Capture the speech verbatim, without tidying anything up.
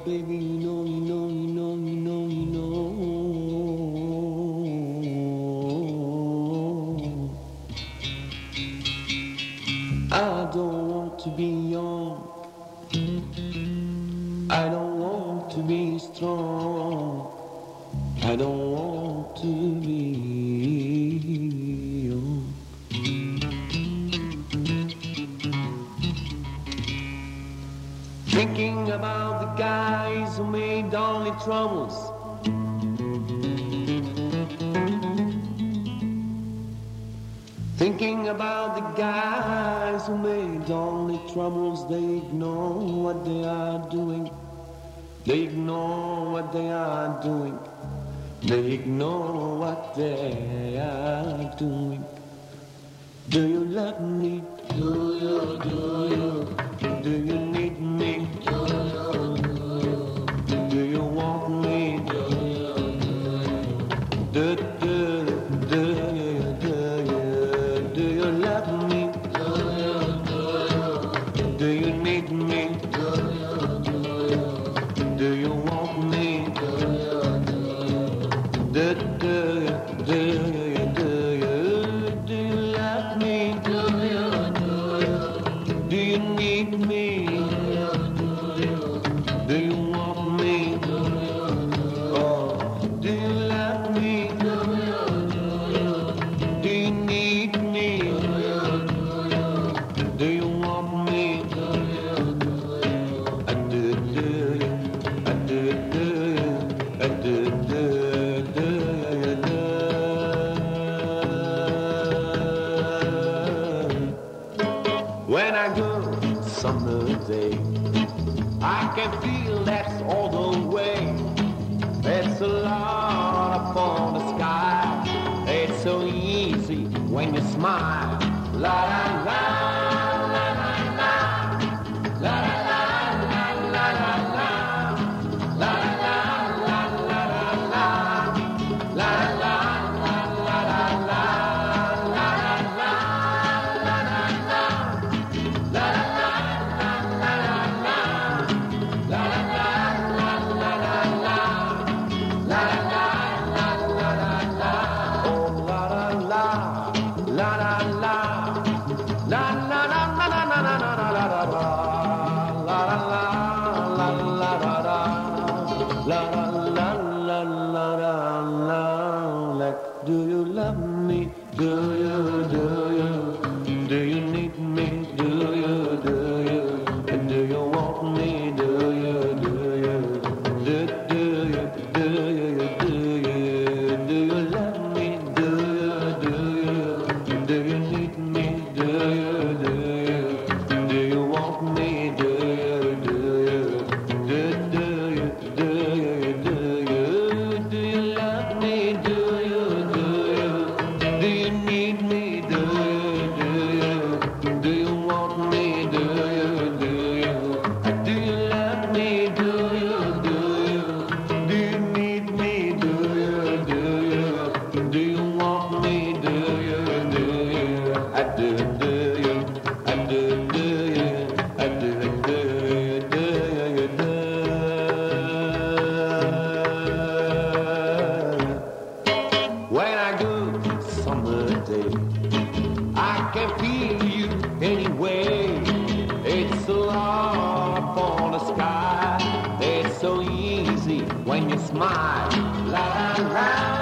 baby, you know, you know, you know, you know, you know. I don't want to be young. I don't want to be strong. I don't want to be young. Thinking about the guys who made only troubles. Thinking about the guys who made only troubles. They ignore what they are doing. They ignore what they are doing. They ignore what they are doing. Do you love me? Do you, do you? Do you need me? Do you, do you? Do you want me? Do you, do you? Do, do, do you, do you? Do you love me? Do you, do you? Do you need me? Do you, do you? Do you want me? Do you, do you? Do, do you, do you, do you? Do you love me? Do you, do you? Do you need me? Do you, do you? Do you want me? Do you, do you? Oh, do you love me? Do you, do you? Do you need me? Do you, do you? Do you want me? Do you, do you? I do, do you? I do, do you? I do, do, do you, do. When I go summer day, I can feel that's all the way. It's a lot upon the sky. It's so easy when you smile. La la la la la la la la la la la la la la la la la la la Do you love me? Do you, do you? Do you need me? Do you, do you? And do you want me? Do you, do you? Do, do you, do you, do you? Do you love me? Do you, do you? Do you need me? Do you, do you? Do you want me? Do you, do you? Do, do you, do you, do you? Do you love me? Do you, do you? Do you need me? Do you, do you? Do you want me? Do you, do you? Do you love me? Do you, do you? Do you need me? Do you, do you? Do you want me? Do you, do you? I do, do you? I do, do you? I do, do you? Do you, do? When I go summer day, I can feel you anyway. It's a lot upon the sky. It's so easy when you smile. La la la.